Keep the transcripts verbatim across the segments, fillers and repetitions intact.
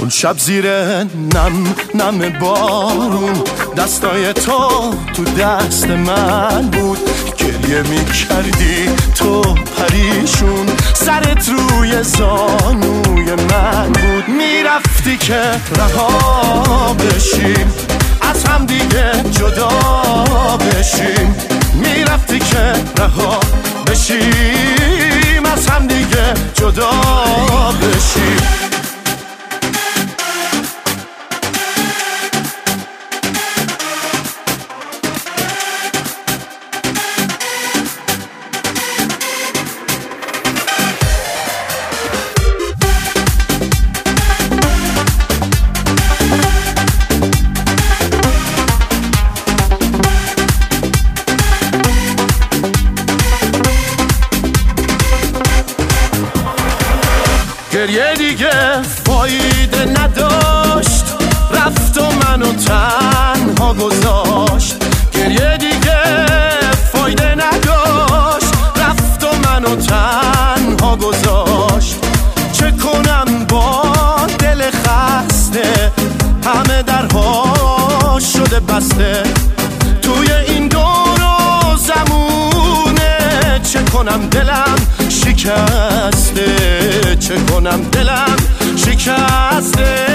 اون شب زیر نم نم بارون دستای تو تو دست من بود، گریه می کردی تو پریشون، سرت روی زانوی من بود. میرفتی که رها بشیم، از هم دیگه جدا بشیم. میرفتی که رها بشیم، از هم دیگه جدا بشیم. گریه دیگه فایده نداشت، رفت و منو تنها گذاشت. گریه دیگه فایده نداشت، رفت و منو تنها گذاشت. چه کنم با دل خسته، همه درها شده بسته. توی این دور و زمونه چه کنم دلم شکسته، چه کنم دلم شکسته.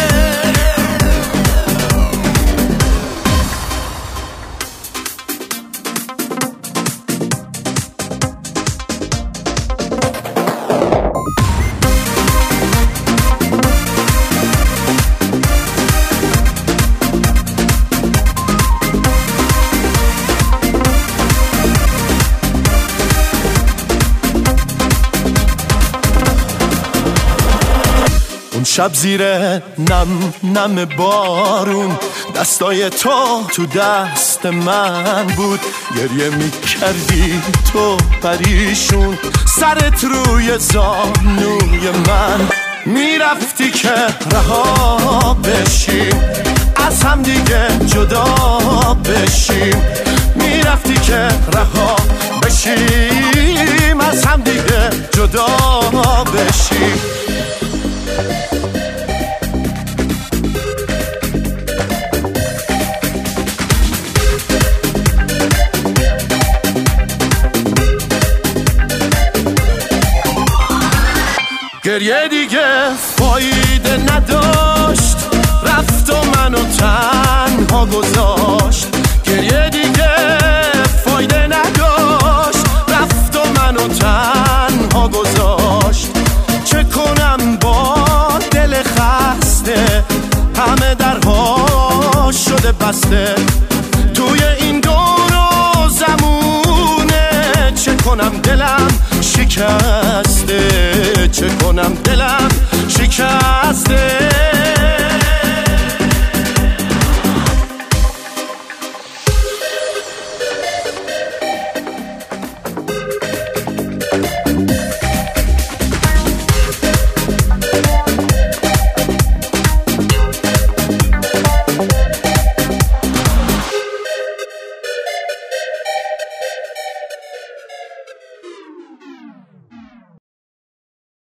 اون شب زیر نم نم بارون دستای تو تو دست من بود، گریه می کردی تو پریشون، سرت روی زانوی من. میرفتی که رها بشیم، از هم دیگه جدا بشیم. میرفتی که رها بشیم، از هم دیگه جدا بشیم. گریه دیگه فایده نداشت، رفت و منو تنها گذاشت. گریه دیگه فایده نداشت، رفت و منو تنها گذاشت. چه کنم با دل خسته، همه درها شده بسته. توی این دور و زمونه چه کنم دلم شکسته، چه کنم دلم شکسته.